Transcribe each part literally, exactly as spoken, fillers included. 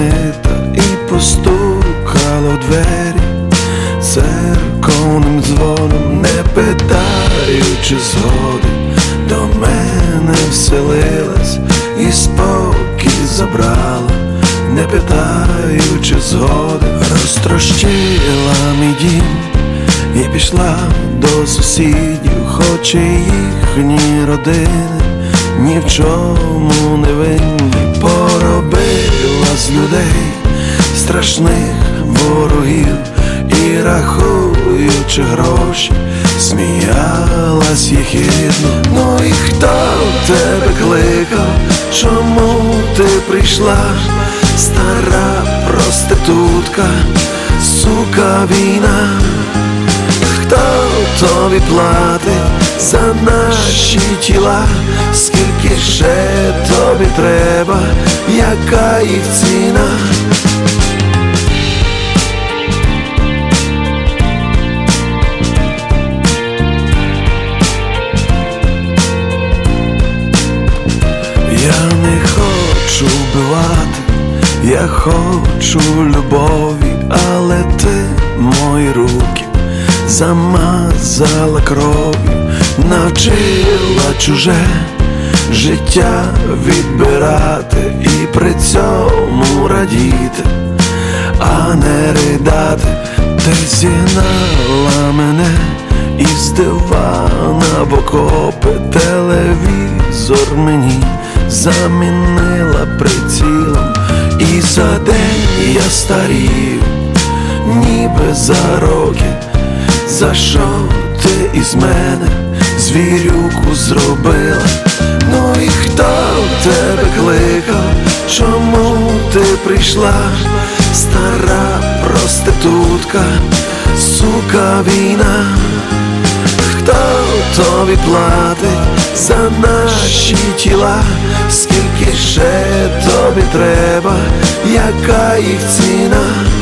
знаменита і постукала в двері церковним дзвоном, не питаючи згоди, до мене вселилась і спокій забрала, не питаючи згоди, розтрощила мій дім і пішла до сусідів, хоч і їхні родини ні в чому не винні, поробила з людей страшних ворогів і, рахуючи гроші, сміялась єхидно. Ну і хто тебе кликав? Чому ти прийшла? Стара проститутка, сука, війна. Хто тобі платить за наші тіла? Скільки ще тобі треба? Яка їх ціна? Я не хочу вбивати, я хочу любові, але ти мої руки замазала кров'ю, навчила чуже життя відбирати і при цьому радіти, а не ридати. Ти зігнала мене із дивана в окопи, телевізор мені замінила прицілом, і за день я старію, ніби за роки. За що ти із мене звірюку зробила? Ну і хто тебе кликав? Чому ти прийшла? Стара проститутка, сука, війна. Хто тобі платить за наші тіла? Скільки ще тобі треба? Яка їх ціна?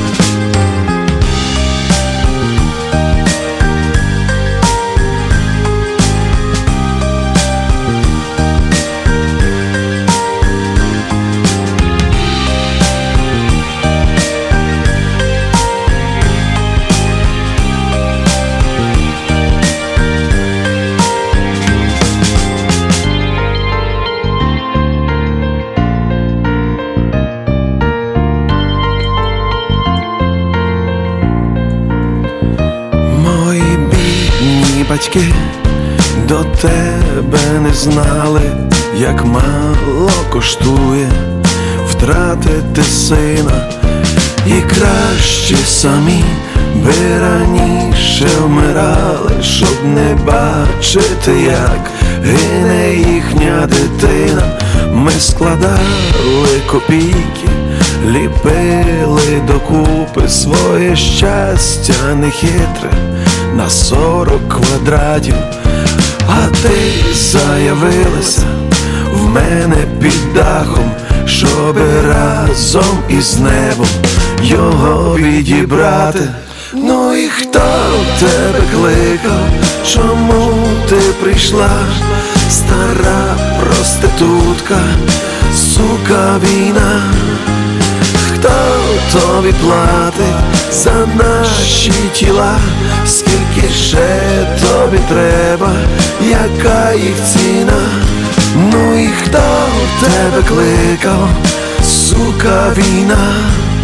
Батьки до тебе не знали, як мало коштує втратити сина, і краще самі би раніше вмирали, щоб не бачити, як гине їхня дитина. Ми складали копійки, ліпили докупи своє щастя нехитре на сорок квадратів, а ти заявилася в мене під дахом, щоби разом із небом його відібрати. Ну і хто тебе кликав? Чому ти прийшла? Стара проститутка, сука, війна. Хто тобі платить за наші тіла? Скільки ще тобі треба? Яка їх ціна? Ну і хто тебе кликав? Сука, війна.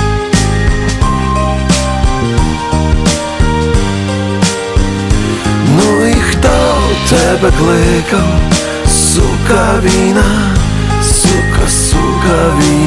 Ну і хто тебе кликав? Сука, війна. Сука, сука, війна.